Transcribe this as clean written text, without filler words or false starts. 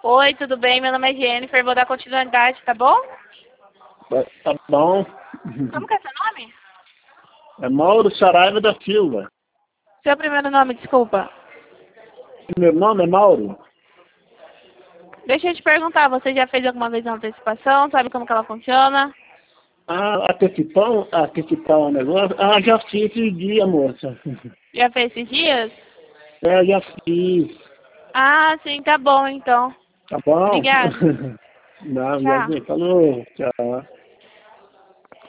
Oi, tudo bem? Meu nome é Jennifer, vou dar continuidade, tá bom? Tá bom. Como que é seu nome? É Mauro Saraiva da Silva. Seu primeiro nome, desculpa. Meu nome é Mauro. Deixa eu te perguntar, você já fez alguma vez uma antecipação? Sabe como que ela funciona? Antecipar um negócio? Já fiz esse dia, moça. Já fez esses dias? Já fiz. Ah, sim, tá bom então. Tá bom? Obrigada. Não, Tchau. falou. Tchau.